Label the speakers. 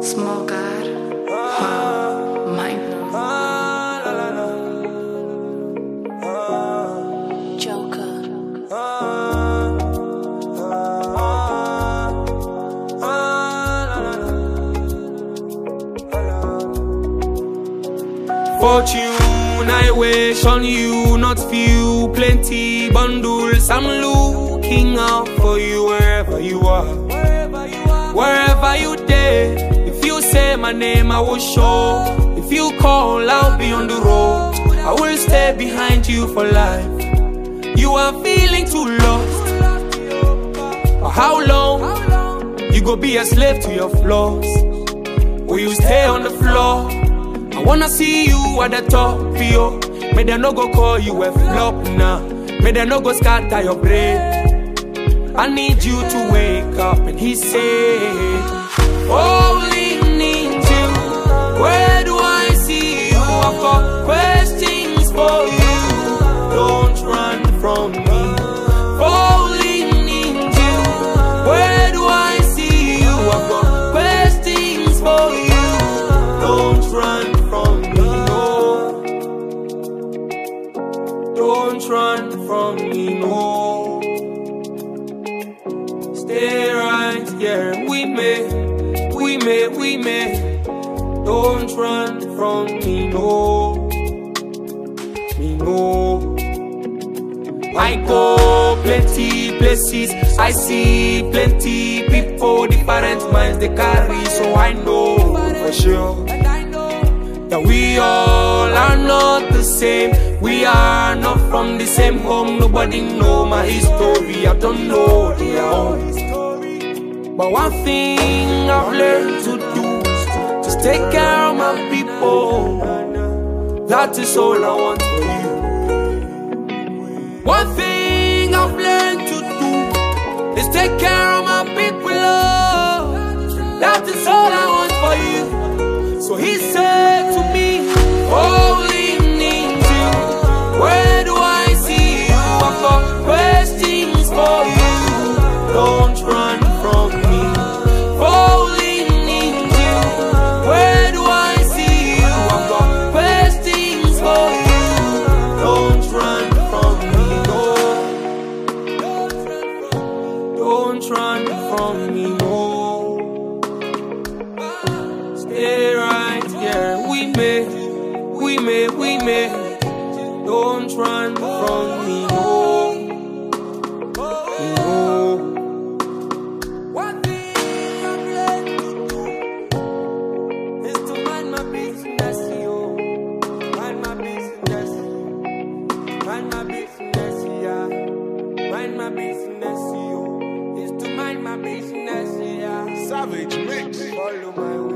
Speaker 1: Small God, mind Joker.
Speaker 2: Fortune, I wish on you, not few, plenty bundles. I'm looking out for you wherever you are. Wherever you dare, if you say my name, I will show. If you call, I'll be on the road. I will stay behind you for life. You are feeling too lost. For how long? You go be a slave to your flaws. Will you stay on the floor? I wanna see you at the top, yo. May they no go call you a flop now. May they no go scatter your brain. I need you to wake up. And he said, only need you. Where do I see you? I've got questions for you. Don't run from me. Only need you. Where do I see you? I've got questions for you. Don't run from me, no. Don't run from me, no. Stay right here with me, we may. Don't run from me, no. Me, no. I go plenty places, I see plenty people, different minds they carry, so I know for sure that we all are not the same. We are not from the same home. Nobody know my history, I don't know their own. But one thing I've learned to do is just take care of my people. That is all I want for you. One thing I've learned to do is take care of my people, oh. That is all I want for you. So he said to me, only need you. Where do I see you? I've got questions for you. Don't run from me. Only need you. Where do I see you? I've got questions for you. Don't run from me, no. Don't run from me, no. Stay right here, we may. Don't run from me, no. No. One thing I've learned to do is to mind my business, yo. Mind my business. Mind my business, yeah. Mind my business, yo. Is to mind my business, yeah.
Speaker 3: Savage Mix.
Speaker 2: Follow my way.